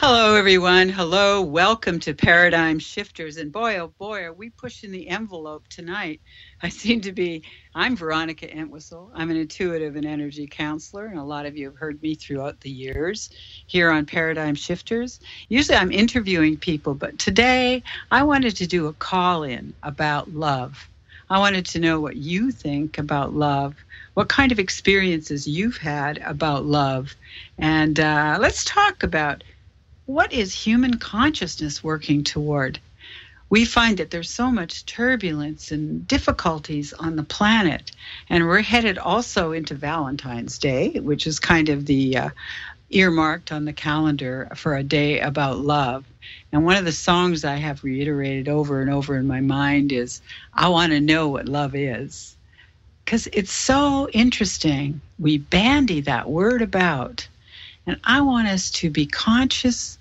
Hello, everyone. Hello. Welcome to Paradigm Shifters. And boy, oh boy, are we pushing the envelope tonight. I seem to be, I'm Veronica Entwistle. I'm an intuitive and energy counselor, and a lot of you have heard me throughout the years here on Paradigm Shifters. Usually I'm interviewing people, but today I wanted to do a call in about love. I wanted to know what you think about love, what kind of experiences you've had about love. And let's talk about what is human consciousness working toward? We find that there's so much turbulence and difficulties on the planet, and we're headed also into Valentine's Day, which is kind of the earmarked on the calendar for a day about love. And one of the songs I have reiterated over and over in my mind is, I want to know what love is. Because it's so interesting. We bandy that word about. And I want us to be conscious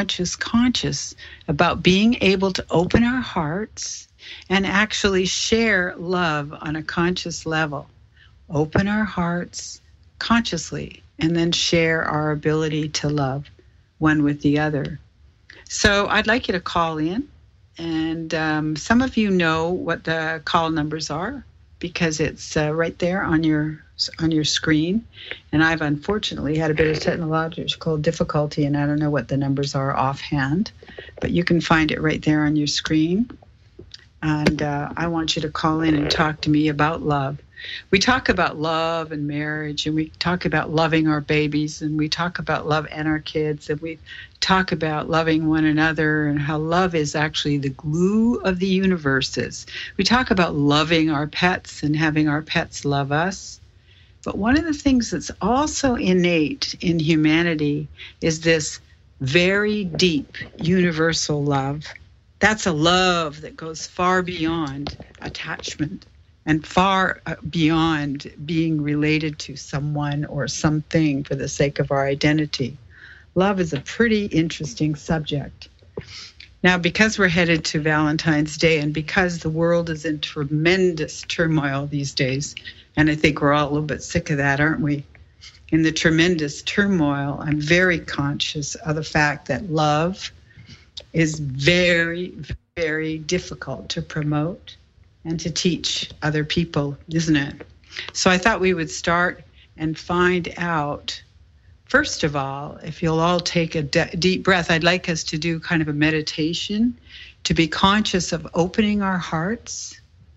about being able to open our hearts and actually share love on a conscious level. Open our hearts consciously and then share our ability to love one with the other. So I'd like you to call in. And some of you know what the call numbers are because it's right there on your screen. And I've unfortunately had a bit of technological difficulty, and I don't know what the numbers are offhand, but you can find it right there on your screen. And I want you to call in and talk to me about love. We talk about love and marriage, and we talk about loving our babies, and we talk about love and our kids, and we talk about loving one another and how love is actually the glue of the universes. We talk about loving our pets and having our pets love us. But one of the things that's also innate in humanity is this very deep universal love. That's a love that goes far beyond attachment and far beyond being related to someone or something for the sake of our identity. Love is a pretty interesting subject. Now, because we're headed to Valentine's Day and because the world is in tremendous turmoil these days, and I think we're all a little bit sick of that, aren't we? In the tremendous turmoil, I'm very conscious of the fact that love is very, very difficult to promote and to teach other people, isn't it? So I thought we would start and find out, first of all, if you'll all take a deep breath, I'd like us to do kind of a meditation to be conscious of opening our hearts.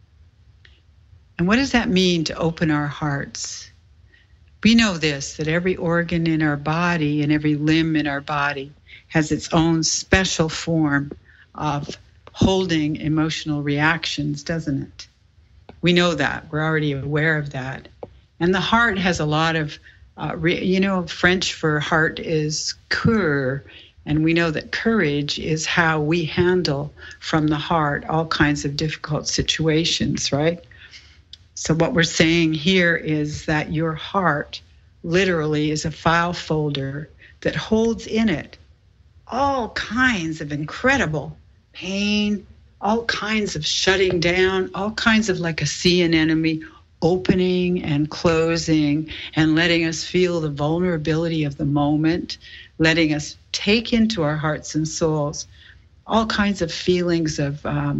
And what does that mean to open our hearts? We know this, that every organ in our body and every limb in our body has its own special form of holding emotional reactions, doesn't it? We know that. We're already aware of that. And the heart has a lot of, French for heart is cœur. And we know that courage is how we handle from the heart all kinds of difficult situations, right? So what we're saying here is that your heart literally is a file folder that holds in it all kinds of incredible pain, all kinds of shutting down, all kinds of like a sea anemone opening and closing and letting us feel the vulnerability of the moment, letting us take into our hearts and souls all kinds of feelings of,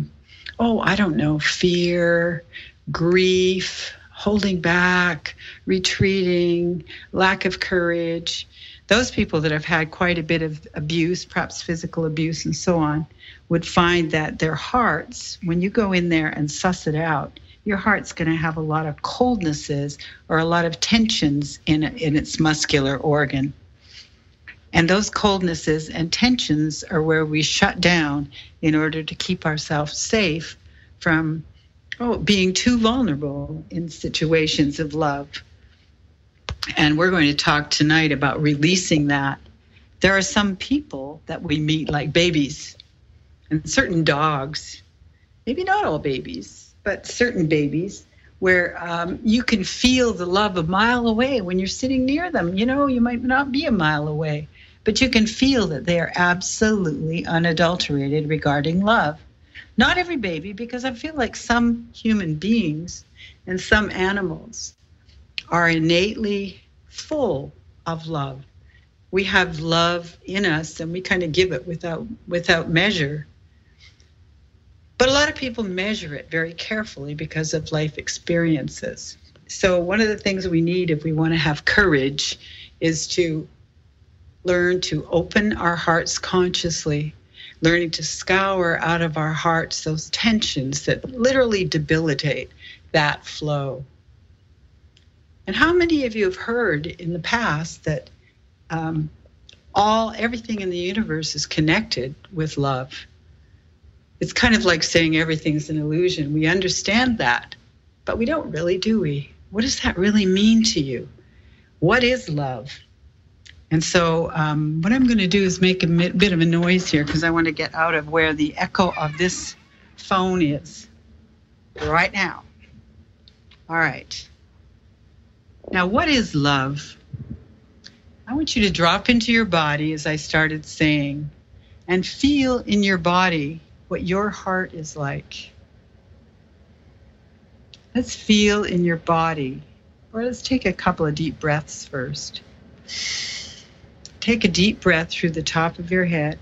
fear, grief, holding back, retreating, lack of courage. Those people that have had quite a bit of abuse, perhaps physical abuse and so on, would find that their hearts, when you go in there and suss it out, your heart's going to have a lot of coldnesses or a lot of tensions in its muscular organ. And those coldnesses and tensions are where we shut down in order to keep ourselves safe from being too vulnerable in situations of love. And we're going to talk tonight about releasing that. There are some people that we meet like babies and certain dogs, maybe not all babies, but certain babies, where you can feel the love a mile away when you're sitting near them. You know, you might not be a mile away, but you can feel that they are absolutely unadulterated regarding love. Not every baby, because I feel like some human beings and some animals are innately full of love. We have love in us, and we kind of give it without measure. But a lot of people measure it very carefully because of life experiences. So one of the things we need if we want to have courage is to learn to open our hearts consciously, learning to scour out of our hearts those tensions that literally debilitate that flow. And how many of you have heard in the past that everything in the universe is connected with love? It's kind of like saying everything's an illusion. We understand that, but we don't really, do we? What does that really mean to you? What is love? And so what I'm going to do is make a bit of a noise here because I want to get out of where the echo of this phone is right now. All right. Now, what is love? I want you to drop into your body, as I started saying, and feel in your body what your heart is like. Let's feel in your body. Or let's take a couple of deep breaths first. Take a deep breath through the top of your head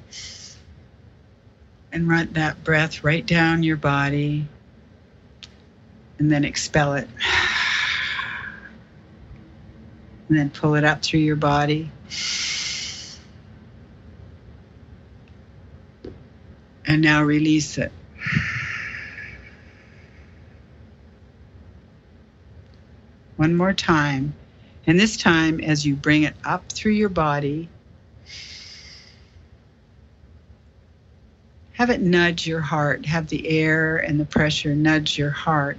and run that breath right down your body and then expel it. And then pull it up through your body. And now release it. One more time. And this time, as you bring it up through your body, have it nudge your heart. Have the air and the pressure nudge your heart.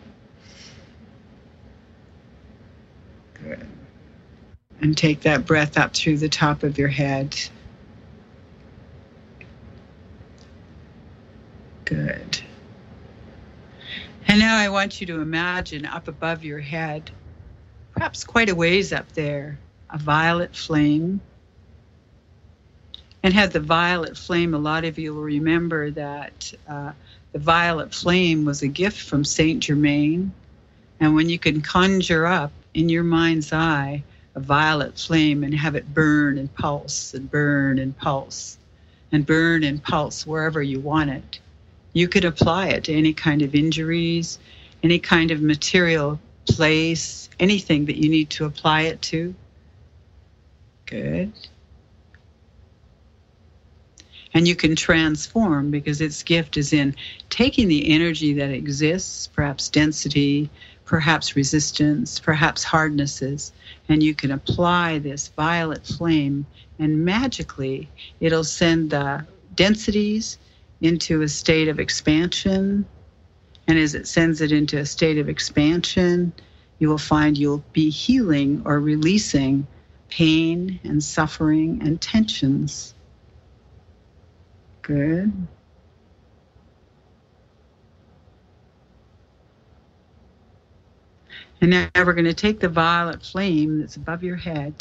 Good. And take that breath up through the top of your head. Good. And now I want you to imagine up above your head, perhaps quite a ways up there, a violet flame. And have the violet flame, a lot of you will remember that the violet flame was a gift from Saint Germain. And when you can conjure up in your mind's eye a violet flame and have it burn and pulse and burn and pulse and burn and pulse wherever you want it, you could apply it to any kind of injuries, any kind of material place, anything that you need to apply it to. Good. And you can transform because its gift is in taking the energy that exists, perhaps density, perhaps resistance, perhaps hardnesses, and you can apply this violet flame and magically it'll send the densities into a state of expansion. And as it sends it into a state of expansion, you will find you'll be healing or releasing pain and suffering and tensions. Good. And now we're going to take the violet flame that's above your head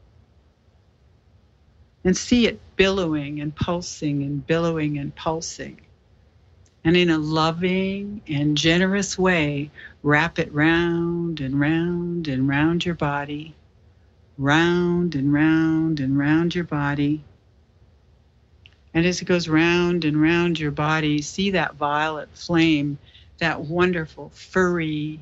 and see it billowing and pulsing and billowing and pulsing. And in a loving and generous way, wrap it round and round and round your body, round and round and round your body. And as it goes round and round your body, see that violet flame, that wonderful, furry,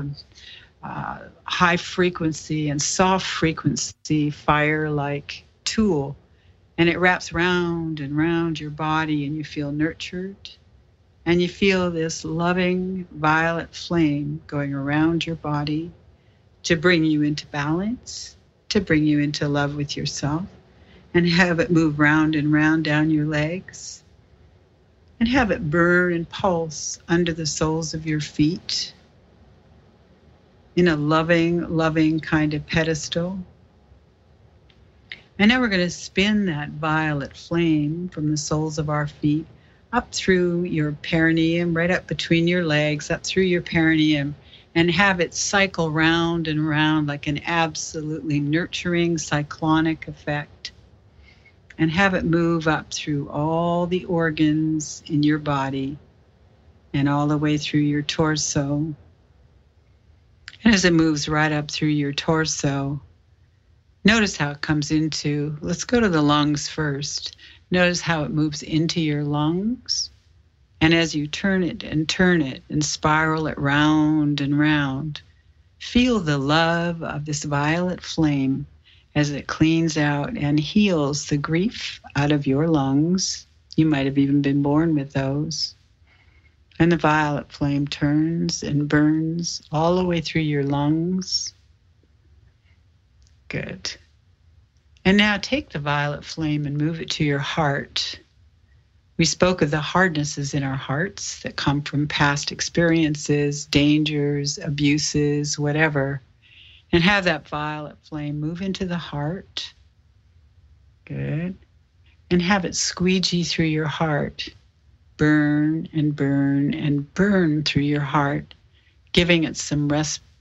high frequency and soft frequency fire-like tool. And it wraps round and round your body and you feel nurtured. And you feel this loving violet flame going around your body to bring you into balance, to bring you into love with yourself. And have it move round and round down your legs. And have it burn and pulse under the soles of your feet in a loving, loving kind of pedestal. And now we're going to spin that violet flame from the soles of our feet up through your perineum, right up between your legs, up through your perineum, and have it cycle round and round like an absolutely nurturing cyclonic effect. And have it move up through all the organs in your body and all the way through your torso. And as it moves right up through your torso, Notice how it comes into, let's go to the lungs first. Notice how it moves into your lungs. And as you turn it and spiral it round and round, feel the love of this violet flame as it cleans out and heals the grief out of your lungs. You might have even been born with those. And the violet flame turns and burns all the way through your lungs. Good. And now take the violet flame and move it to your heart. We spoke of the hardnesses in our hearts that come from past experiences, dangers, abuses, whatever. And have that violet flame move into the heart. Good. And have it squeegee through your heart. Burn and burn and burn through your heart, giving it some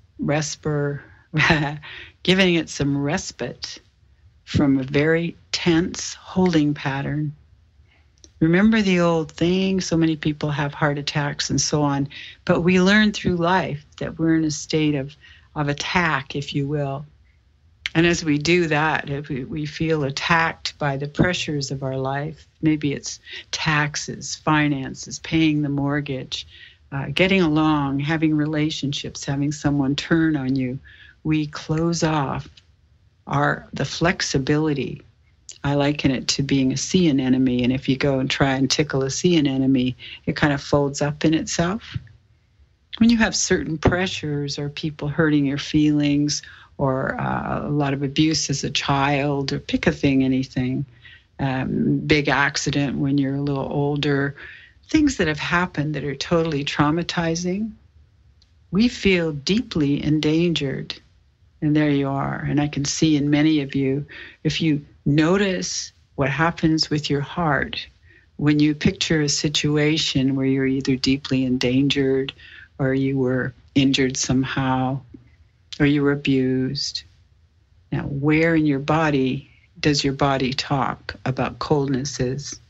giving it some respite from a very tense holding pattern. Remember the old thing, so many people have heart attacks and so on, but we learn through life that we're in a state of attack, if you will. And as we do that, if we feel attacked by the pressures of our life, maybe it's taxes, finances, paying the mortgage, getting along, having relationships, having someone turn on you, we close off the flexibility. I liken it to being a sea anemone, and if you go and try and tickle a sea anemone, it kind of folds up in itself. When you have certain pressures or people hurting your feelings, or a lot of abuse as a child, or pick a thing, anything, big accident when you're a little older, things that have happened that are totally traumatizing, we feel deeply endangered. And there you are. And I can see in many of you, if you notice what happens with your heart when you picture a situation where you're either deeply endangered or you were injured somehow, or you were abused. Now, where in your body does your body talk about coldnesses?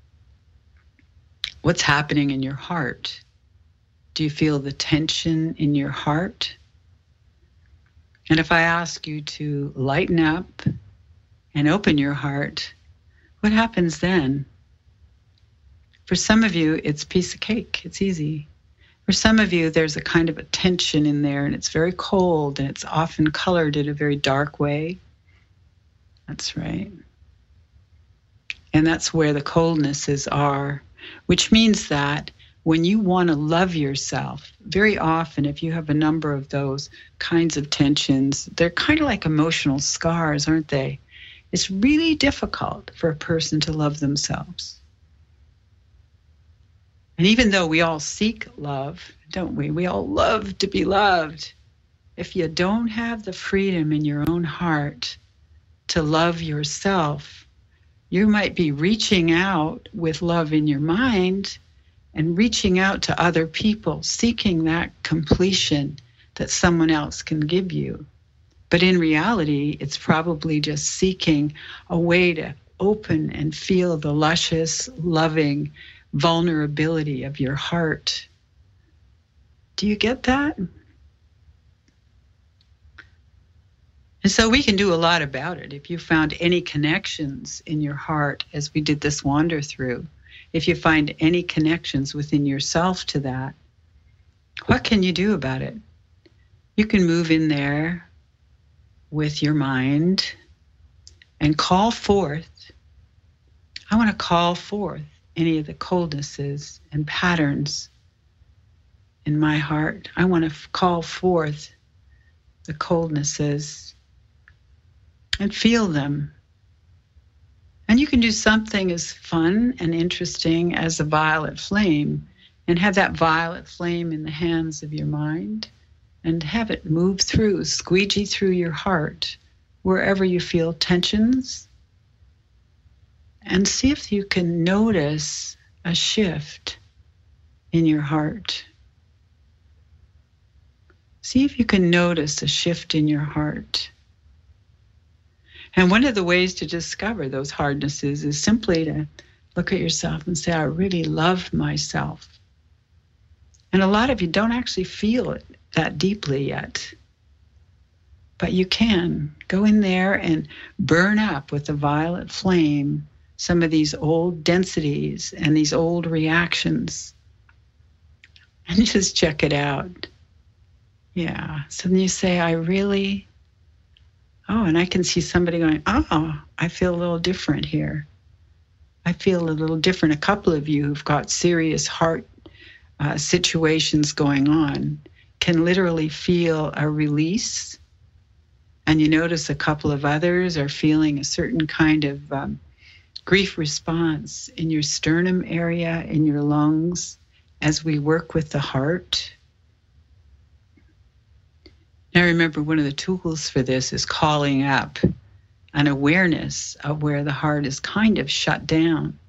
What's happening in your heart? Do you feel the tension in your heart? And if I ask you to lighten up and open your heart, what happens then? For some of you, it's a piece of cake. It's easy. For some of you, there's a kind of a tension in there, and it's very cold, and it's often colored in a very dark way. That's right. And that's where the coldnesses are, which means that when you want to love yourself, very often, if you have a number of those kinds of tensions, they're kind of like emotional scars, aren't they? It's really difficult for a person to love themselves. And even though we all seek love, don't we? We all love to be loved. If you don't have the freedom in your own heart to love yourself, you might be reaching out with love in your mind and reaching out to other people, seeking that completion that someone else can give you. But in reality, it's probably just seeking a way to open and feel the luscious, loving vulnerability of your heart. Do you get that? And so we can do a lot about it. If you found any connections in your heart as we did this wander through, if you find any connections within yourself to that, what can you do about it? You can move in there with your mind and call forth. I want to call forth any of the coldnesses and patterns in my heart. I want to call forth the coldnesses and feel them. And you can do something as fun and interesting as a violet flame, and have that violet flame in the hands of your mind and have it move through, squeegee through your heart, wherever you feel tensions, and see if you can notice a shift in your heart. See if you can notice a shift in your heart. And one of the ways to discover those hardnesses is simply to look at yourself and say, I really love myself. And a lot of you don't actually feel it that deeply yet. But you can go in there and burn up with the violet flame some of these old densities and these old reactions, and just check it out. Yeah. So then you say, and I can see somebody going, oh, I feel a little different here. I feel a little different. A couple of you who've got serious heart situations going on can literally feel a release. And you notice a couple of others are feeling a certain kind of grief response in your sternum area, in your lungs, as we work with the heart. Now remember, one of the tools for this is calling up an awareness of where the heart is kind of shut down.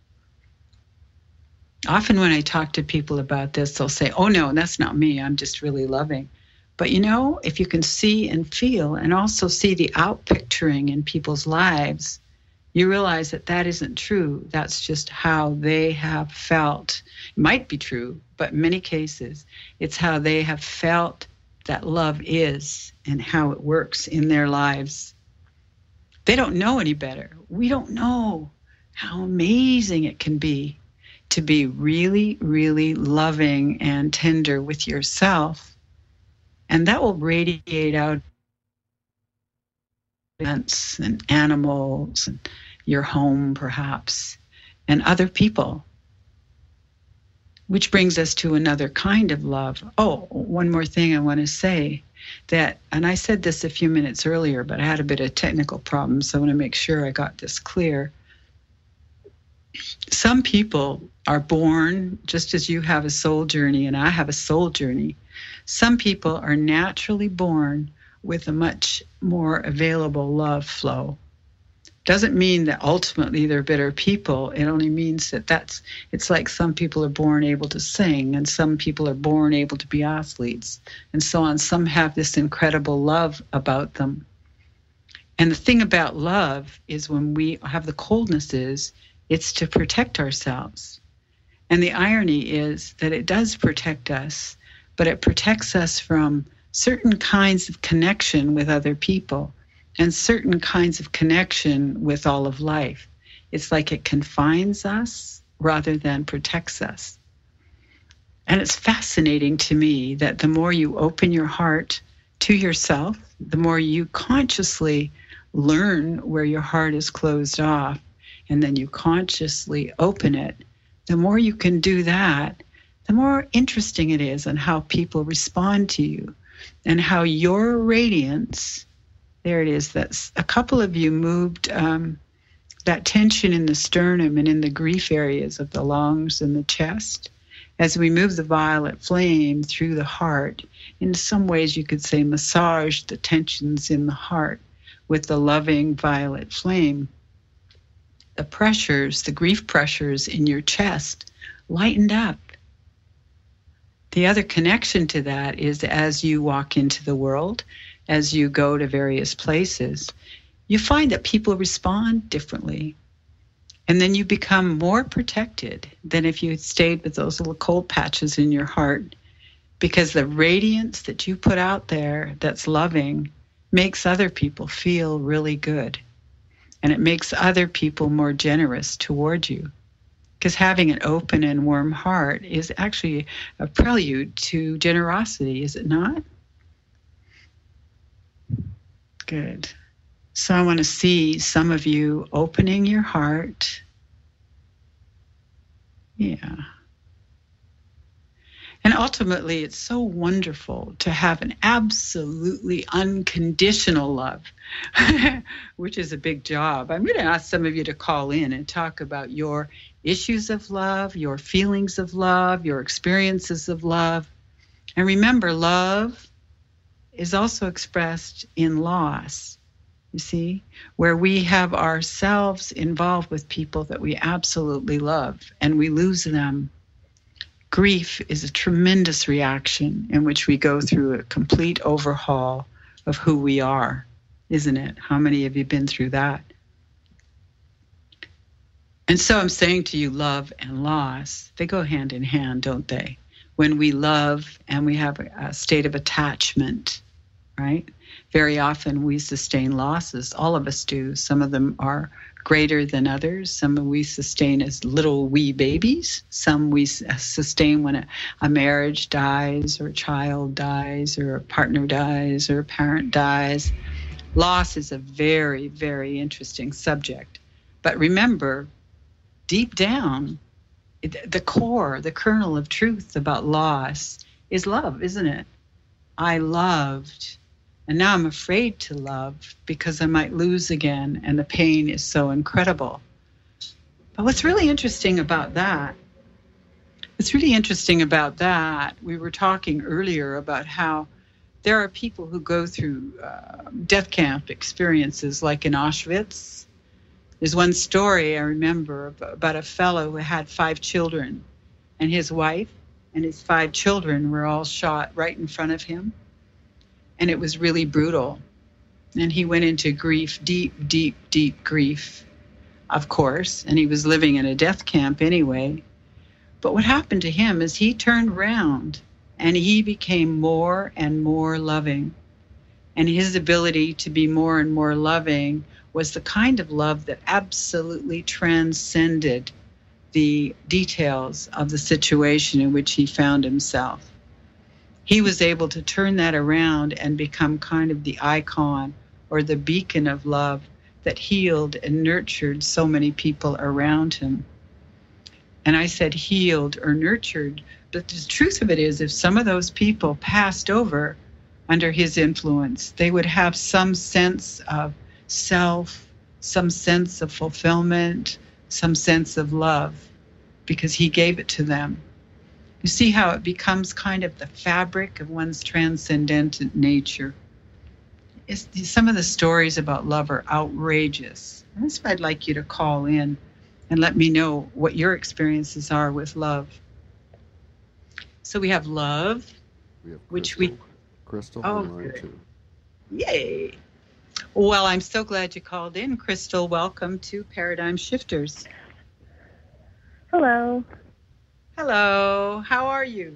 Often when I talk to people about this, they'll say, oh no, that's not me, I'm just really loving. But if you can see and feel and also see the outpicturing in people's lives, you realize that that isn't true. That's just how they have felt. It might be true, but in many cases, it's how they have felt that love is and how it works in their lives. They don't know any better. We don't know how amazing it can be to be really, really loving and tender with yourself. And that will radiate out events and animals and your home perhaps and other people. Which brings us to another kind of love. Oh, one more thing I want to say that, and I said this a few minutes earlier, but I had a bit of technical problems, so I want to make sure I got this clear. Some people are born, just as you have a soul journey and I have a soul journey, some people are naturally born with a much more available love flow. Doesn't mean that ultimately they're better people. It only means that it's like some people are born able to sing and some people are born able to be athletes and so on. Some have this incredible love about them. And the thing about love is when we have the coldnesses, it's to protect ourselves. And the irony is that it does protect us, but it protects us from certain kinds of connection with other people and certain kinds of connection with all of life. It's like it confines us rather than protects us. And it's fascinating to me that the more you open your heart to yourself, the more you consciously learn where your heart is closed off, and then you consciously open it, the more you can do that, the more interesting it is on how people respond to you and how your radiance, there it is, that's a couple of you moved that tension in the sternum and in the grief areas of the lungs and the chest. As we move the violet flame through the heart, in some ways you could say massage the tensions in the heart with the loving violet flame. The pressures, the grief pressures in your chest lightened up. The other connection to that is as you walk into the world, as you go to various places, you find that people respond differently. And then you become more protected than if you had stayed with those little cold patches in your heart, because the radiance that you put out there that's loving makes other people feel really good. And it makes other people more generous toward you. Because having an open and warm heart is actually a prelude to generosity, is it not? Good. So I want to see some of you opening your heart. Yeah. And ultimately, it's so wonderful to have an absolutely unconditional love, which is a big job. I'm going to ask some of you to call in and talk about your issues of love, your feelings of love, your experiences of love. And remember, love is also expressed in loss, you see, where we have ourselves involved with people that we absolutely love and we lose them. Grief is a tremendous reaction in which we go through a complete overhaul of who we are, isn't it? How many of you been through that? And so I'm saying to you, love and loss, they go hand in hand, don't they? When we love and we have a state of attachment, right? Very often we sustain losses. All of us do. Some of them are greater than others. Some we sustain as little wee babies. Some we sustain when a marriage dies, or a child dies, or a partner dies, or a parent dies. Loss is a very, very interesting subject. But remember, deep down, the core, the kernel of truth about loss is love, isn't it? I loved, and now I'm afraid to love because I might lose again, and the pain is so incredible. But what's really interesting about that, we were talking earlier about how there are people who go through death camp experiences like in Auschwitz. There's one story I remember about a fellow who had 5 children, and his wife and his 5 children were all shot right in front of him. And it was really brutal. And he went into grief, deep, deep, deep grief, of course. And he was living in a death camp anyway. But what happened to him is he turned around and he became more and more loving. And his ability to be more and more loving was the kind of love that absolutely transcended the details of the situation in which he found himself. He was able to turn that around and become kind of the icon or the beacon of love that healed and nurtured so many people around him. And I said healed or nurtured, but the truth of it is, if some of those people passed over under his influence, they would have some sense of self, some sense of fulfillment, some sense of love, because he gave it to them. You see how it becomes kind of the fabric of one's transcendent nature. Some of the stories about love are outrageous. And that's why I'd like you to call in and let me know what your experiences are with love. So we have love, which Crystal on line 2. Yay. Well, I'm so glad you called in, Crystal. Welcome to Paradigm Shifters. Hello. Hello. How are you?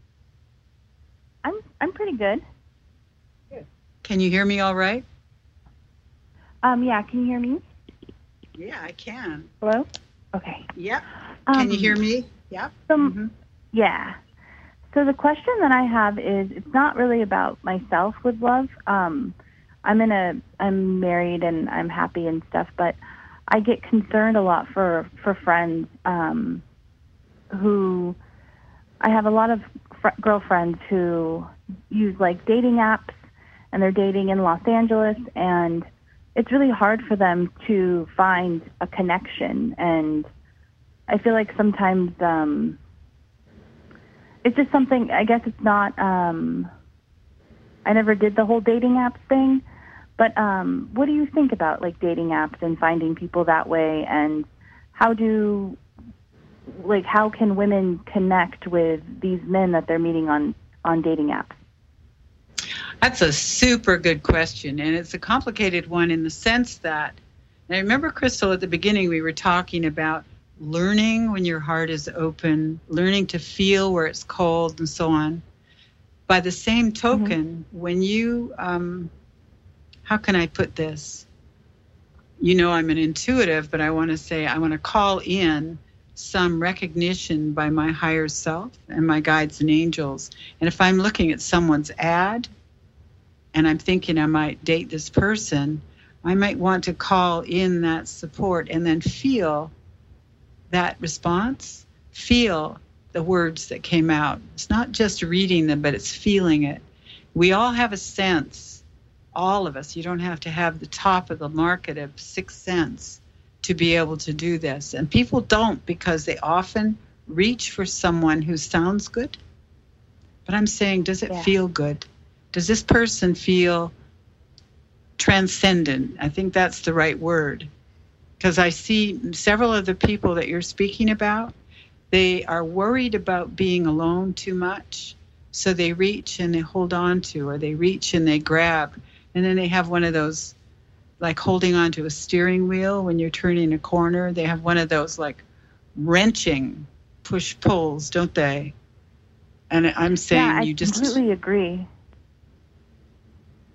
I'm pretty good. Good. Can you hear me all right? Yeah, can you hear me? Yeah, I can. Hello? Okay. Yep. Can you hear me? Yep. Yeah. So the question that I have is, it's not really about myself with love. I'm married and I'm happy and stuff, but I get concerned a lot for friends who, I have a lot of girlfriends who use like dating apps, and they're dating in Los Angeles, and it's really hard for them to find a connection. And I feel like sometimes it's just something, I guess it's not, I never did the whole dating apps thing, but what do you think about like dating apps and finding people that way, and how can women connect with these men that they're meeting on dating apps? That's a super good question, and it's a complicated one in the sense that, and I remember, Crystal, at the beginning we were talking about learning when your heart is open, learning to feel where it's cold and so on. By the same token, when you, how can I put this? You know, I'm an intuitive, but I want to call in some recognition by my higher self and my guides and angels. And if I'm looking at someone's ad and I'm thinking I might date this person, I might want to call in that support and then feel that response, feel the words that came out. It's not just reading them, but it's feeling it. We all have a sense, all of us. You don't have to have the top of the market of sixth sense to be able to do this. And people don't, because they often reach for someone who sounds good. But I'm saying, does it feel good? Does this person feel transcendent? I think that's the right word. Because I see several of the people that you're speaking about, they are worried about being alone too much. So they reach and they hold on to, or they reach and they grab. And then they have one of those, like holding on to a steering wheel when you're turning a corner. They have one of those like wrenching push-pulls, don't they? And I'm saying I completely agree.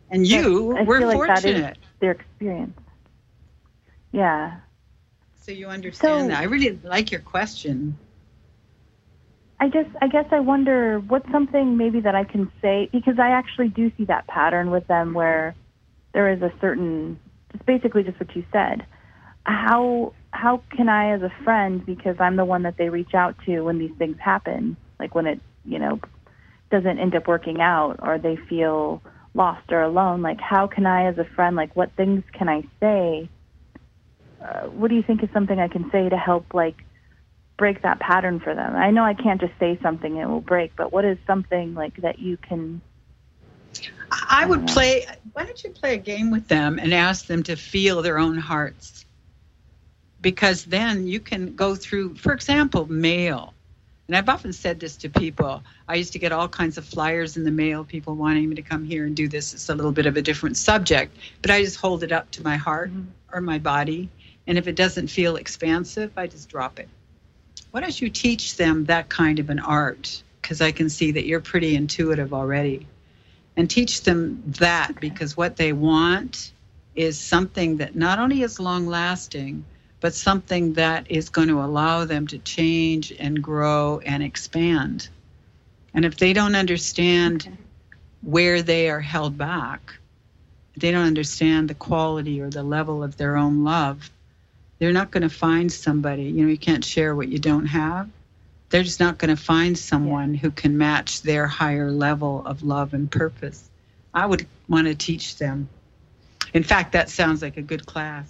And you were feel like fortunate. that is their experience. Yeah. So you understand that. I really like your question. I guess I wonder what's something maybe that I can say, because I actually do see that pattern with them where there is a certain, it's basically just what you said. How can I, as a friend, because I'm the one that they reach out to when these things happen, like when it, doesn't end up working out or they feel lost or alone, like how can I, as a friend, like what things can I say? What do you think is something I can say to help, like, break that pattern for them? I know I can't just say something and it will break, but what is something like that you can? I would play. Why don't you play a game with them and ask them to feel their own hearts? Because then you can go through, for example, mail. And I've often said this to people. I used to get all kinds of flyers in the mail, people wanting me to come here and do this. It's a little bit of a different subject, but I just hold it up to my heart or my body. And if it doesn't feel expansive, I just drop it. Why don't you teach them that kind of an art? Because I can see that you're pretty intuitive already. And teach them that, because what they want is something that not only is long-lasting, but something that is going to allow them to change and grow and expand. And if they don't understand where they are held back, they don't understand the quality or the level of their own love, they're not going to find somebody. You can't share what you don't have. They're just not going to find someone who can match their higher level of love and purpose. I would want to teach them. In fact, that sounds like a good class.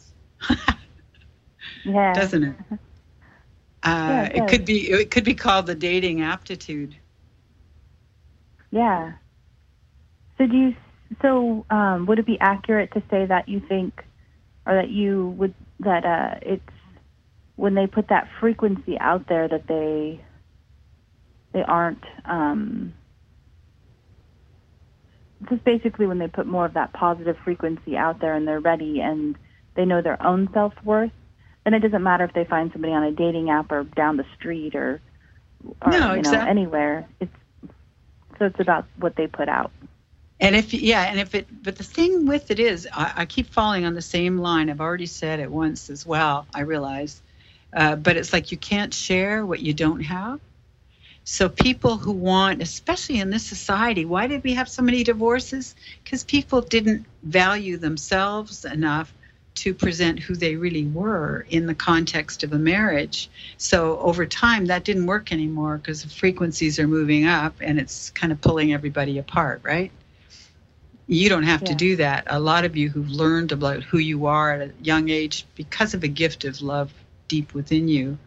Yeah. Doesn't it? It could be called the dating aptitude. Yeah. So would it be accurate to say that you think, or that you would, that it's when they put that frequency out there that they aren't, just basically when they put more of that positive frequency out there and they're ready and they know their own self-worth, then it doesn't matter if they find somebody on a dating app or down the street or exactly. Anywhere. It's about what they put out. But the thing with it is, I keep falling on the same line. I've already said it once as well, I realize. But it's like you can't share what you don't have. So people who want, especially in this society, why did we have so many divorces? Because people didn't value themselves enough to present who they really were in the context of a marriage. So over time, that didn't work anymore because the frequencies are moving up and it's kind of pulling everybody apart, right? You don't have to do that. A lot of you who've learned about who you are at a young age because of a gift of love deep within you,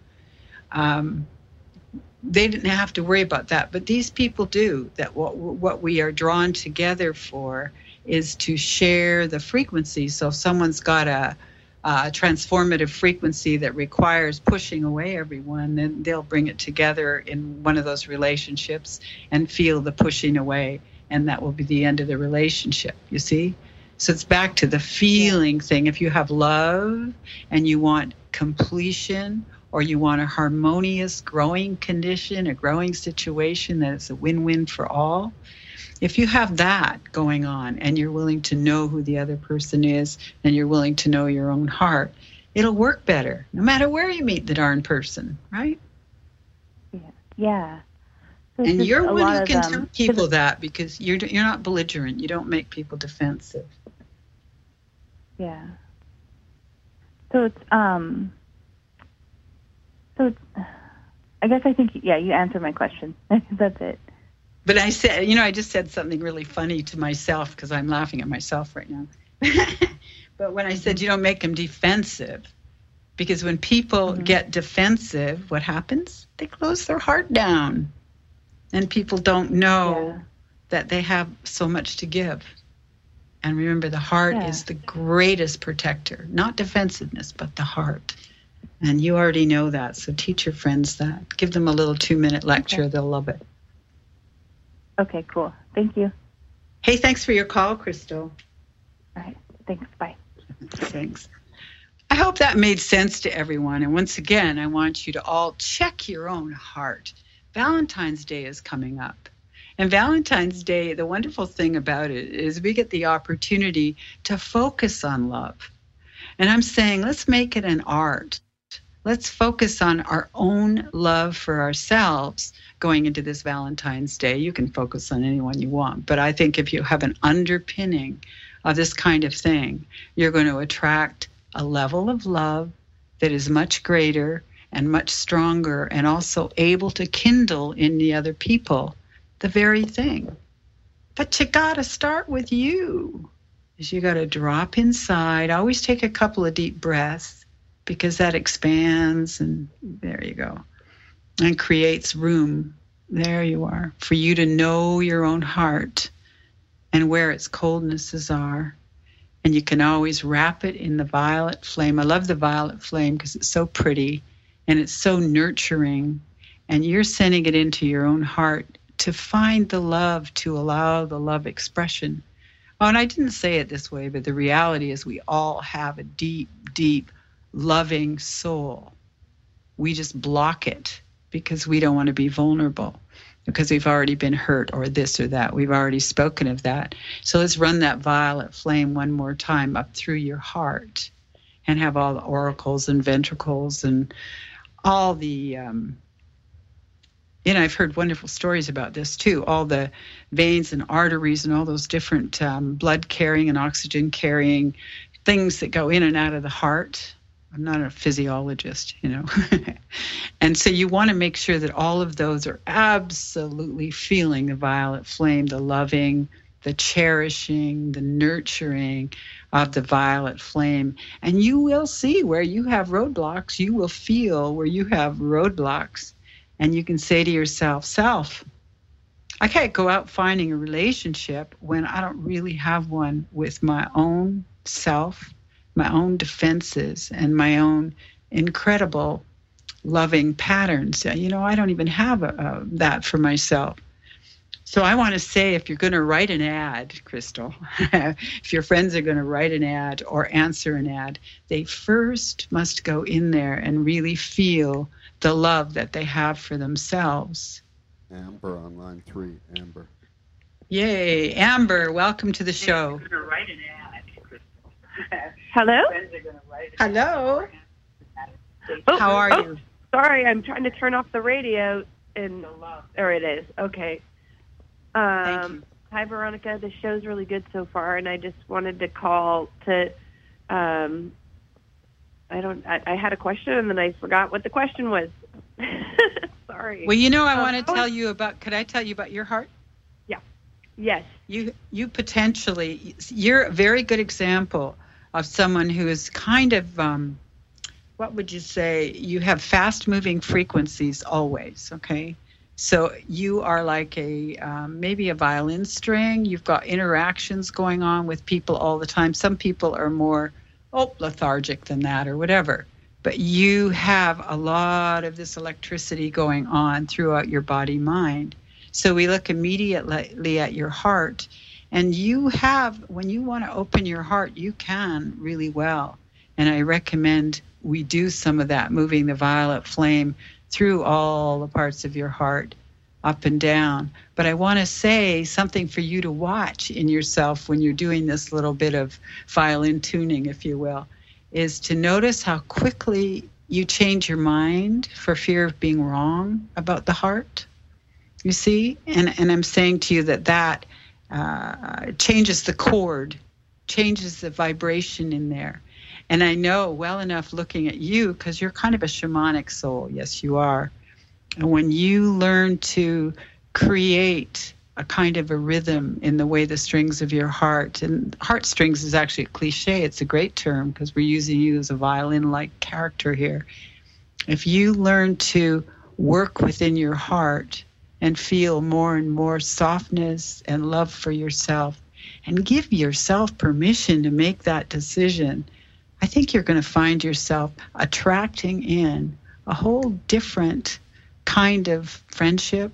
they didn't have to worry about that. But these people do. That what we are drawn together for is to share the frequency. So if someone's got a transformative frequency that requires pushing away everyone, then they'll bring it together in one of those relationships and feel the pushing away. And that will be the end of the relationship, you see? So it's back to the feeling thing. If you have love and you want completion, or you want a harmonious growing condition, a growing situation that is a win-win for all, if you have that going on and you're willing to know who the other person is and you're willing to know your own heart, it'll work better no matter where you meet the darn person, right? Yeah. So and you're one who can tell people that, because you're not belligerent. You don't make people defensive. Yeah. So it's I guess I think you answered my question. That's it. But I said, I just said something really funny to myself because I'm laughing at myself right now. But when I said you don't make them defensive, because when people get defensive, what happens? They close their heart down. And people don't know that they have so much to give. And remember, the heart is the greatest protector, not defensiveness, but the heart. And you already know that, so teach your friends that. Give them a little 2-minute lecture. Okay. They'll love it. Okay, cool. Thank you. Hey, thanks for your call, Crystal. All right. Thanks. Bye. Thanks. I hope that made sense to everyone. And once again, I want you to all check your own heart. Valentine's Day is coming up. And Valentine's Day, the wonderful thing about it is we get the opportunity to focus on love. And I'm saying, let's make it an art. Let's focus on our own love for ourselves going into this Valentine's Day. You can focus on anyone you want, but I think if you have an underpinning of this kind of thing, you're going to attract a level of love that is much greater and much stronger, and also able to kindle in the other people the very thing. But you got to start with you. You got to drop inside. Always take a couple of deep breaths, because that expands, and there you go, and creates room. There you are, for you to know your own heart and where its coldnesses are. And you can always wrap it in the violet flame. I love the violet flame because it's so pretty and it's so nurturing. And you're sending it into your own heart to find the love, to allow the love expression. Oh, and I didn't say it this way, but the reality is we all have a deep, deep, loving soul. We just block it because we don't want to be vulnerable, because we've already been hurt or this or that. We've already spoken of that. So let's run that violet flame one more time up through your heart and have all the oracles and ventricles and all the, I've heard wonderful stories about this too, all the veins and arteries and all those different blood carrying and oxygen carrying things that go in and out of the heart. I'm not a physiologist, And so you want to make sure that all of those are absolutely feeling the violet flame, the loving, the cherishing, the nurturing of the violet flame. And you will see where you have roadblocks. You will feel where you have roadblocks. And you can say to yourself, self, I can't go out finding a relationship when I don't really have one with my own self, my own defenses, and my own incredible loving patterns. I don't even have that for myself. So I want to say, if you're going to write an ad, Crystal, if your friends are going to write an ad or answer an ad, they first must go in there and really feel the love that they have for themselves. Amber on line 3. Amber. Yay. Amber, welcome to the show. Hello? Hello. How are you? Sorry, I'm trying to turn off the radio. And there it is. Okay. Thank you. Hi, Veronica. The show's really good so far, and I just wanted to call to. I had a question, and then I forgot what the question was. Sorry. Well, I want to tell you about. Could I tell you about your heart? Yeah. Yes. You potentially. You're a very good example of someone who is kind of. What would you say? You have fast-moving frequencies always. Okay. So you are like maybe a violin string. You've got interactions going on with people all the time. Some people are more lethargic than that or whatever. But you have a lot of this electricity going on throughout your body-mind. So we look immediately at your heart. And when you want to open your heart, you can really well. And I recommend we do some of that, moving the violet flame through all the parts of your heart, up and down. But I want to say something for you to watch in yourself when you're doing this little bit of violin tuning, if you will, is to notice how quickly you change your mind for fear of being wrong about the heart. You see? And I'm saying to you that changes the chord, changes the vibration in there. And I know well enough looking at you, because you're kind of a shamanic soul. Yes, you are. And when you learn to create a kind of a rhythm in the way the strings of your heart, and heartstrings is actually a cliche. It's a great term because we're using you as a violin-like character here. If you learn to work within your heart and feel more and more softness and love for yourself, and give yourself permission to make that decision, I think you're going to find yourself attracting in a whole different kind of friendship,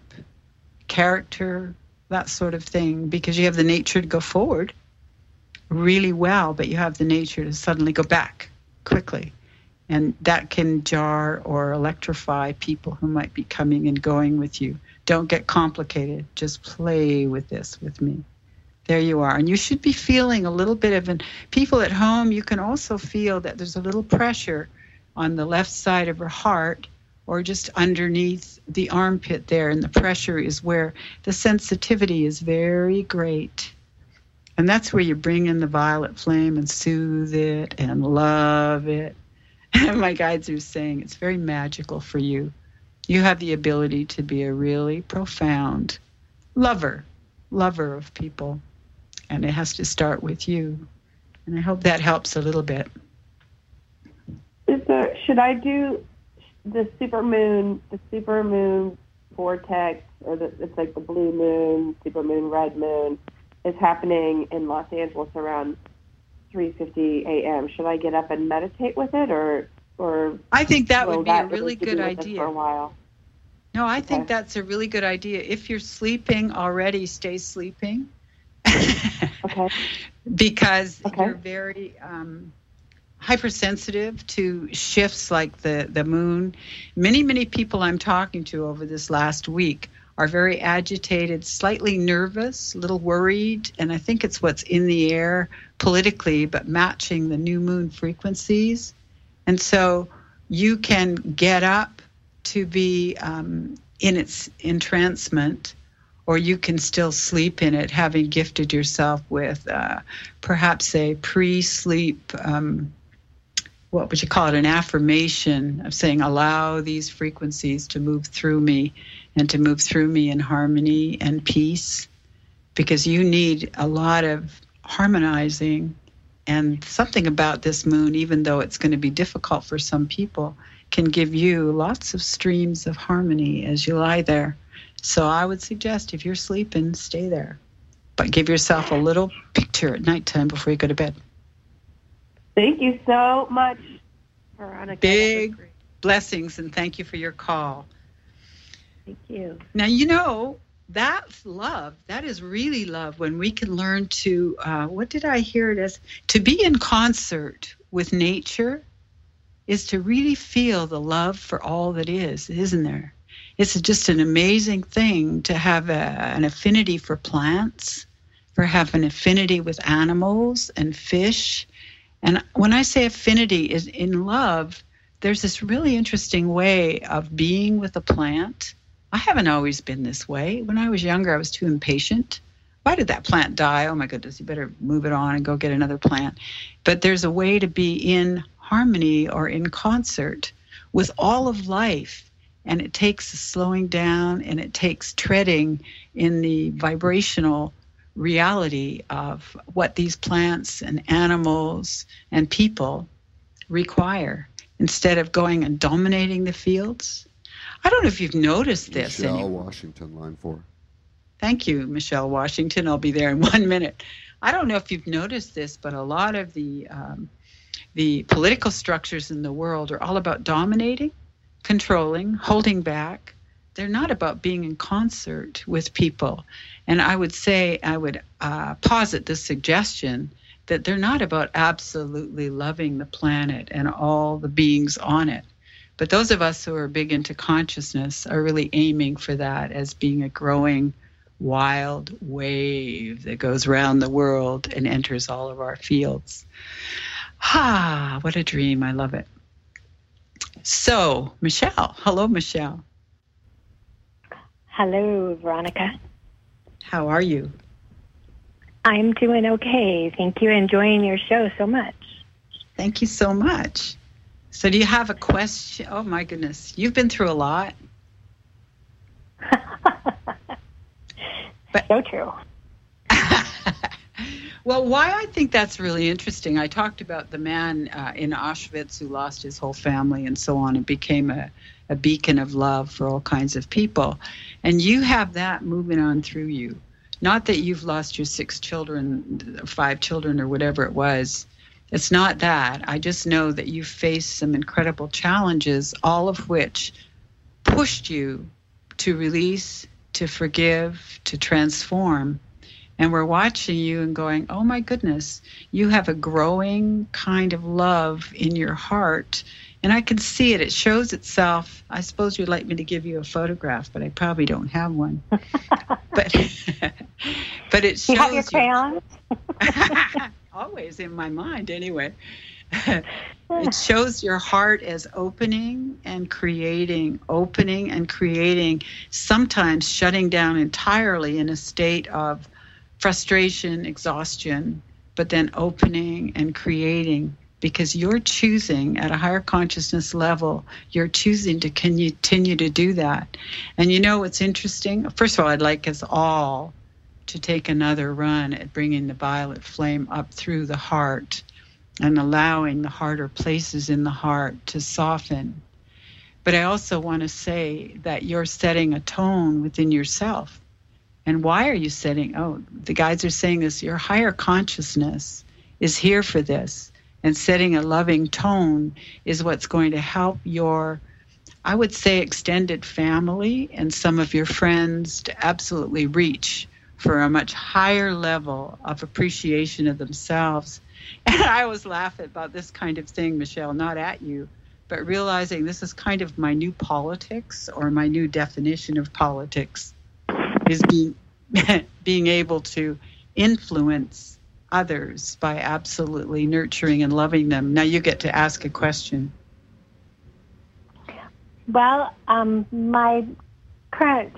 character, that sort of thing, because you have the nature to go forward really well, but you have the nature to suddenly go back quickly. And that can jar or electrify people who might be coming and going with you. Don't get complicated. Just play with this with me. There you are. And you should be feeling a little bit of, and people at home, you can also feel that there's a little pressure on the left side of her heart or just underneath the armpit there. And the pressure is where the sensitivity is very great. And that's where you bring in the violet flame and soothe it and love it. And my guides are saying it's very magical for you. You have the ability to be a really profound lover of people. And it has to start with you. And I hope that helps a little bit. Should I do the supermoon vortex, or it's like the blue moon, supermoon, red moon, is happening in Los Angeles around 3:50 a.m. Should I get up and meditate with it, or I think that would be a really good for idea. A while? No, I think that's a really good idea. If you're sleeping already, stay sleeping. Okay. Because you're very hypersensitive to shifts like the moon. Many people I'm talking to over this last week are very agitated, slightly nervous, a little worried, and I think it's what's in the air politically, but matching the new moon frequencies. And so you can get up to be in its entrancement, or you can still sleep in it, having gifted yourself with perhaps a pre-sleep, what would you call it, an affirmation of saying, allow these frequencies to move through me and to move through me in harmony and peace, because you need a lot of harmonizing. And something about this moon, even though it's going to be difficult for some people, can give you lots of streams of harmony as you lie there. So I would suggest if you're sleeping, stay there. But give yourself a little picture at nighttime before you go to bed. Thank you so much, Veronica. Big blessings, and thank you for your call. Thank you. Now, that's love. That is really love, when we can learn to, what did I hear it as? To be in concert with nature is to really feel the love for all that is, isn't there? It's just an amazing thing to have an affinity for plants, for have an affinity with animals and fish. And when I say affinity is in love, there's this really interesting way of being with a plant. I haven't always been this way. When I was younger, I was too impatient. Why did that plant die? Oh my goodness, you better move it on and go get another plant. But there's a way to be in harmony or in concert with all of life. And it takes slowing down, and it takes treading in the vibrational reality of what these plants and animals and people require, instead of going and dominating the fields. I don't know if you've noticed this. Michelle Washington, line 4. Thank you, Michelle Washington. I'll be there in 1 minute. I don't know if you've noticed this, but a lot of the political structures in the world are all about dominating, controlling, holding back. They're not about being in concert with people. And I would posit this suggestion that they're not about absolutely loving the planet and all the beings on it. But those of us who are big into consciousness are really aiming for that as being a growing wild wave that goes around the world and enters all of our fields. What a dream. I love it. So, Michelle. Hello, Michelle. Hello, Veronica. How are you? I'm doing okay. Thank you. Enjoying your show so much. Thank you so much. So do you have a question? Oh, my goodness. You've been through a lot. So true. Well, why I think that's really interesting, I talked about the man in Auschwitz who lost his whole family and so on and became a beacon of love for all kinds of people. And you have that moving on through you. Not that you've lost your 6 children, 5 children, or whatever it was. It's not that. I just know that you faced some incredible challenges, all of which pushed you to release, to forgive, to transform. And we're watching you and going, oh my goodness, you have a growing kind of love in your heart. And I can see it. It shows itself. I suppose you'd like me to give you a photograph, but I probably don't have one. But it shows you have your crayons? Always in my mind, anyway. It shows your heart as opening and creating, sometimes shutting down entirely in a state of frustration, exhaustion, but then opening and creating, because you're choosing at a higher consciousness level, you're choosing to continue to do that. And you know what's interesting? First of all, I'd like us all to take another run at bringing the violet flame up through the heart and allowing the harder places in the heart to soften. But I also want to say that you're setting a tone within yourself. And why are you setting? Oh, the guides are saying this. Your higher consciousness is here for this. And setting a loving tone is what's going to help your, I would say, extended family and some of your friends to absolutely reach for a much higher level of appreciation of themselves. And I always laugh about this kind of thing, Michelle, not at you, but realizing this is kind of my new politics, or my new definition of politics, is being able to influence others by absolutely nurturing and loving them. Now you get to ask a question. Well, my current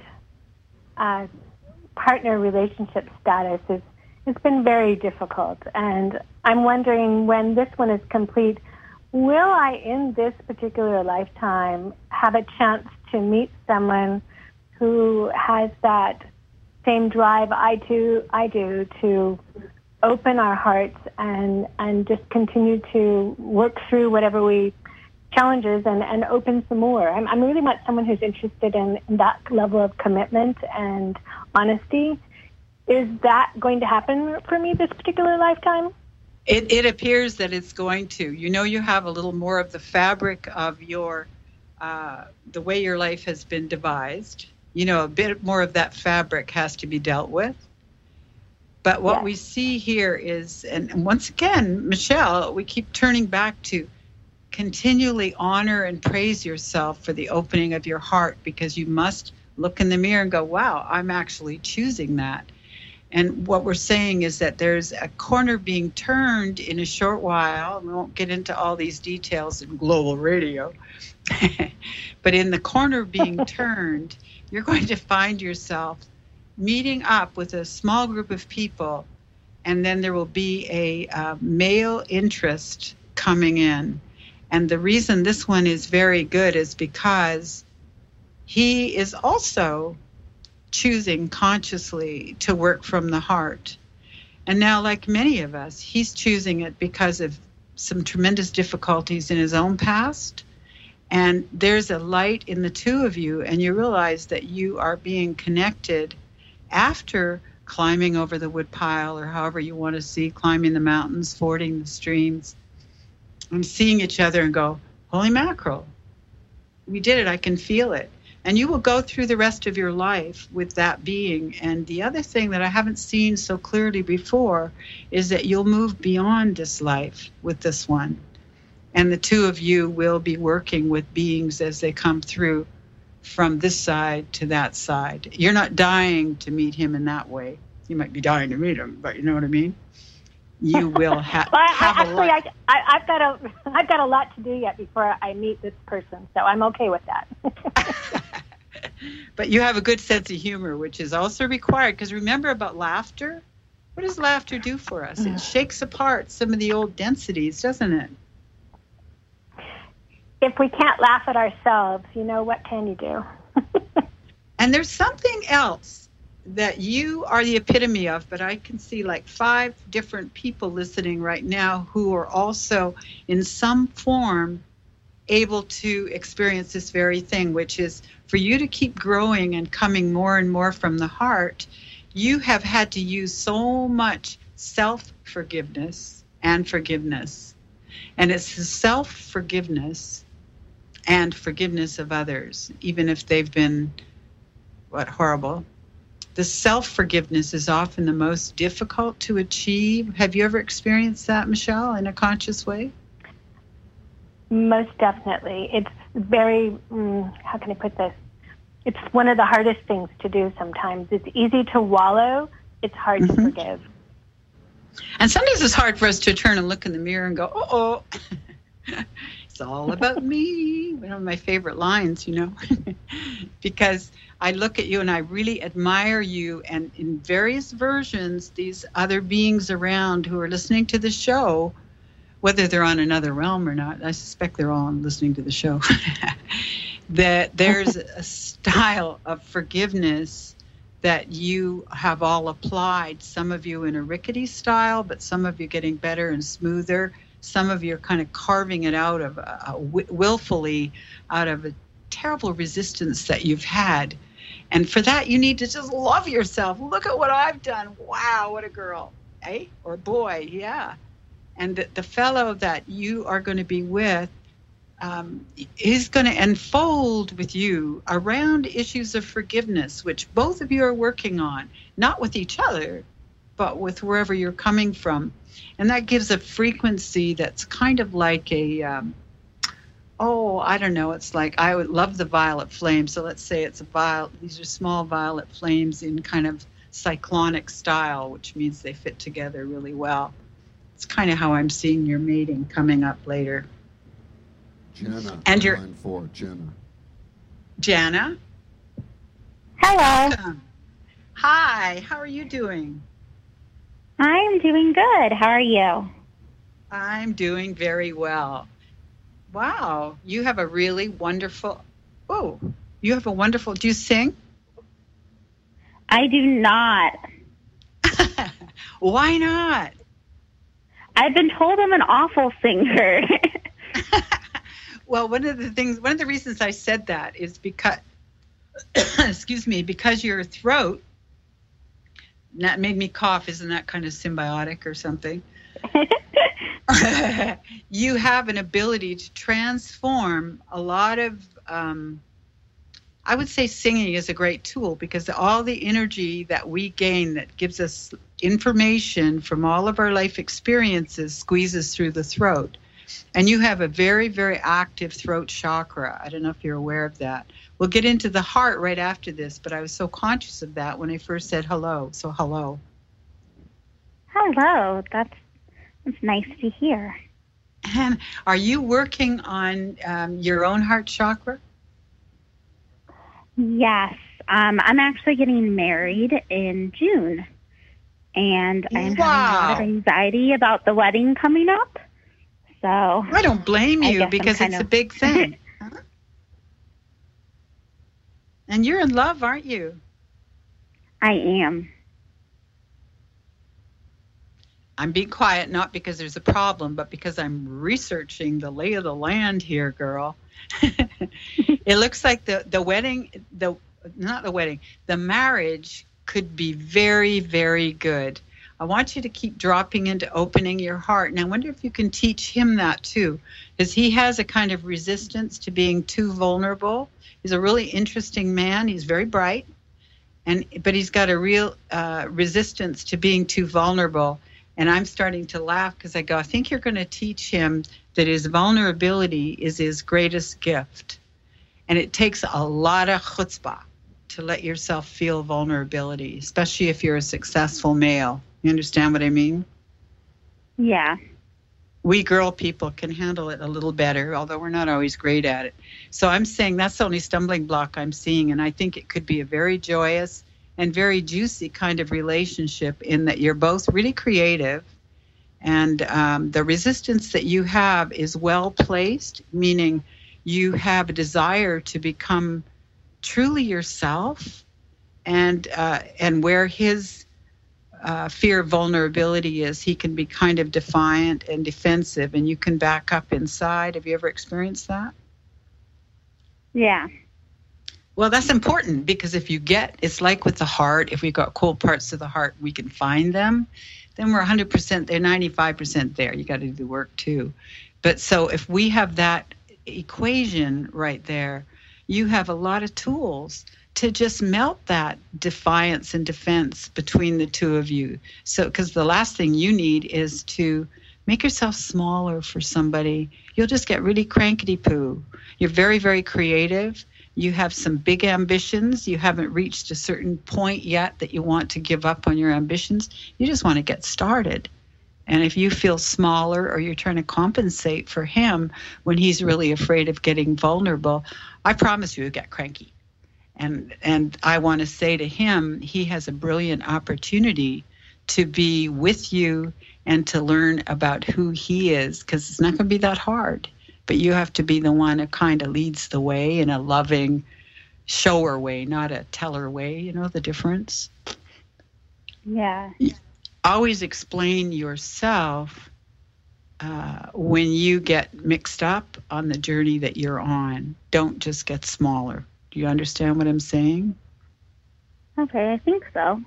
partner relationship status it's been very difficult, and I'm wondering, when this one is complete, will I, in this particular lifetime, have a chance to meet someone who has that same drive I do to open our hearts and just continue to work through whatever challenges and open some more. I'm really much someone who's interested in that level of commitment and honesty. Is that going to happen for me this particular lifetime? It appears that it's going to. You know, you have a little more of the fabric of your, the way your life has been devised. You know, a bit more of that fabric has to be dealt with. But what we see here is, and once again, Michelle, we keep turning back to continually honor and praise yourself for the opening of your heart, because you must look in the mirror and go, wow, I'm actually choosing that. And what we're saying is that there's a corner being turned in a short while. We won't get into all these details in global radio. But in the corner being turned, you're going to find yourself meeting up with a small group of people, and then there will be a male interest coming in. And the reason this one is very good is because he is also choosing consciously to work from the heart. And now, like many of us, he's choosing it because of some tremendous difficulties in his own past. And there's a light in the two of you, and you realize that you are being connected after climbing over the woodpile, or however you want to see, climbing the mountains, fording the streams, and seeing each other and go, holy mackerel, we did it, I can feel it. And you will go through the rest of your life with that being. And the other thing that I haven't seen so clearly before is that you'll move beyond this life with this one. And the two of you will be working with beings as they come through from this side to that side. You're not dying to meet him in that way. You might be dying to meet him, but you know what I mean? You will have I've got a lot to do yet before I meet this person, so I'm okay with that. But you have a good sense of humor, which is also required, because remember about laughter? What does laughter do for us? It shakes apart some of the old densities, doesn't it? If we can't laugh at ourselves, what can you do? And there's something else that you are the epitome of, but I can see like 5 different people listening right now who are also in some form able to experience this very thing, which is for you to keep growing and coming more and more from the heart. You have had to use so much self-forgiveness and forgiveness. And it's the self-forgiveness and forgiveness of others, even if they've been, horrible. The self-forgiveness is often the most difficult to achieve. Have you ever experienced that, Michelle, in a conscious way? Most definitely. It's very, how can I put this? It's one of the hardest things to do sometimes. It's easy to wallow. It's hard to forgive. And sometimes it's hard for us to turn and look in the mirror and go, uh-oh, it's all about me. One of my favorite lines, because I look at you and I really admire you. And in various versions, these other beings around who are listening to the show, whether they're on another realm or not, I suspect they're all listening to the show, that there's a style of forgiveness that you have all applied. Some of you in a rickety style, but some of you getting better and smoother. Some of you are kind of carving it out of willfully out of a terrible resistance that you've had. And for that, you need to just love yourself. Look at what I've done. Wow, what a girl, eh? Or boy, yeah. And the fellow that you are going to be with is going to unfold with you around issues of forgiveness, which both of you are working on, not with each other, but with wherever you're coming from. And that gives a frequency that's kind of like a, I don't know, it's like, I would love the violet flame. So let's say it's these are small violet flames in kind of cyclonic style, which means they fit together really well. It's kind of how I'm seeing your mating coming up later. Jenna, and you're line 4, Jenna. Jana? Hello. Welcome. Hi, how are you doing? I'm doing good. How are you? I'm doing very well. Wow, you have a really wonderful, do you sing? I do not. Why not? I've been told I'm an awful singer. Well, one of the reasons I said that is because, because your throat, that made me cough. Isn't that kind of symbiotic or something? You have an ability to transform a lot of, I would say singing is a great tool because all the energy that we gain that gives us information from all of our life experiences squeezes through the throat. And you have a very, very active throat chakra. I don't know if you're aware of that. We'll get into the heart right after this, but I was so conscious of that when I first said hello. So hello. Hello. That's nice to hear. And are you working on your own heart chakra? Yes. I'm actually getting married in June. And I'm having a lot of anxiety about the wedding coming up. So I don't blame you because it's a big thing. Huh? And you're in love, aren't you? I am. I'm being quiet, not because there's a problem, but because I'm researching the lay of the land here, girl. It looks like the marriage could be very, very good. I want you to keep dropping into opening your heart. And I wonder if you can teach him that too, because he has a kind of resistance to being too vulnerable. He's a really interesting man. He's very bright, but he's got a real resistance to being too vulnerable. And I'm starting to laugh because I think you're going to teach him that his vulnerability is his greatest gift. And it takes a lot of chutzpah to let yourself feel vulnerability, especially if you're a successful male. You understand what I mean? Yeah. We girl people can handle it a little better, although we're not always great at it. So I'm saying that's the only stumbling block I'm seeing, and I think it could be a very joyous and very juicy kind of relationship in that you're both really creative, and the resistance that you have is well placed, meaning you have a desire to become truly yourself, and where his fear of vulnerability is, he can be kind of defiant and defensive, and you can back up inside. Have you ever experienced that? Yeah. Well, that's important because it's like with the heart, if we've got cold parts of the heart, we can find them, then we're 100% there, 95% there. You got to do the work too. But so if we have that equation right there, you have a lot of tools to just melt that defiance and defense between the two of you. So, because the last thing you need is to Make yourself smaller for somebody. You'll just get really crankety-poo. You're very, very creative. You have some big ambitions. You haven't reached a certain point yet that you want to give up on your ambitions. You just want to get started. And if you feel smaller or you're trying to compensate for him when he's really afraid of getting vulnerable, I promise you'll get cranky. And I want to say to him, he has a brilliant opportunity to be with you and to learn about who he is, because it's not going to be that hard. But you have to be the one who kind of leads the way in a loving, shower way, not a teller way. You know the difference? Yeah. Always explain yourself when you get mixed up on the journey that you're on. Don't just get smaller. Do you understand what I'm saying? Okay, I think so.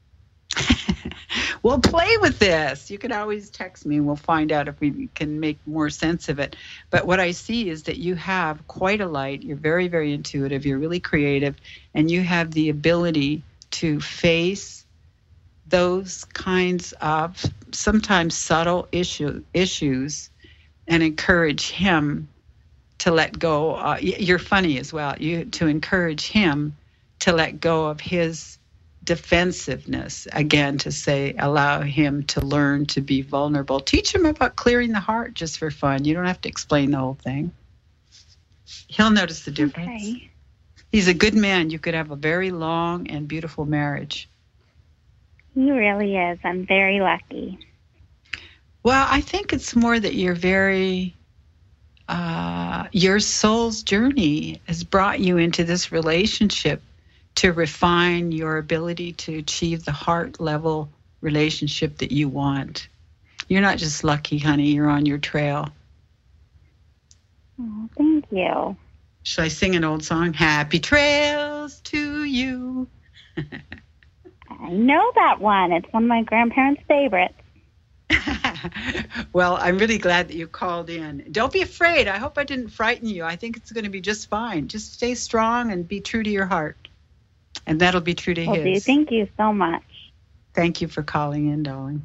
We'll play with this. You can always text me and we'll find out if we can make more sense of it. But what I see is that you have quite a light. You're very, very intuitive. You're really creative. And you have the ability to face those kinds of sometimes subtle issues and encourage him to let go. You're funny as well. To encourage him to let go of his defensiveness, again, to say, allow him to learn to be vulnerable. Teach him about clearing the heart just for fun. You don't have to explain the whole thing. He'll notice the difference. Okay. He's a good man. You could have a very long and beautiful marriage. He really is. I'm very lucky. Well, I think it's more that you're very, your soul's journey has brought you into this relationship to refine your ability to achieve the heart level relationship that you want. You're not just lucky, honey. You're on your trail. Oh, thank you. Should I sing an old song? Happy trails to you. I know that one. It's one of my grandparents' favorites. Well, I'm really glad that you called in. Don't be afraid. I hope I didn't frighten you. I think it's going to be just fine. Just stay strong and be true to your heart. And that'll be true to his. Thank you so much. Thank you for calling in, darling.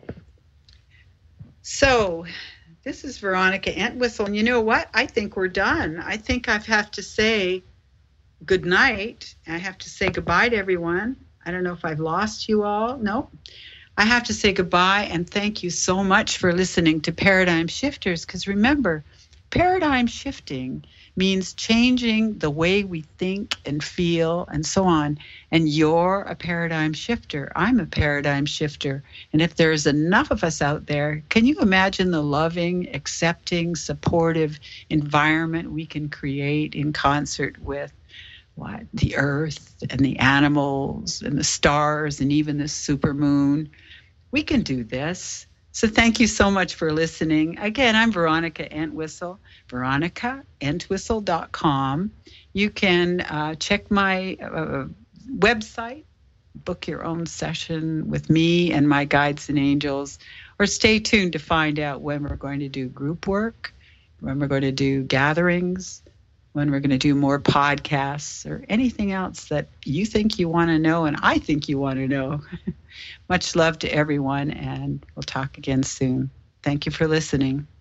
So, this is Veronica Entwistle. And you know what? I think we're done. I think I have to say good night. I have to say goodbye to everyone. I don't know if I've lost you all. No. I have to say goodbye and thank you so much for listening to Paradigm Shifters. Because remember, paradigm shifting means changing the way we think and feel and so on. And you're a paradigm shifter. I'm a paradigm shifter. And if there's enough of us out there, can you imagine the loving, accepting, supportive environment we can create in concert with the earth and the animals and the stars and even the supermoon? We can do this. So thank you so much for listening. Again, I'm Veronica Entwistle, veronicaentwistle.com. You can check my website, book your own session with me and my guides and angels, or stay tuned to find out when we're going to do group work, when we're going to do gatherings, when we're going to do more podcasts, or anything else that you think you want to know and I think you want to know. Much love to everyone, and we'll talk again soon. Thank you for listening.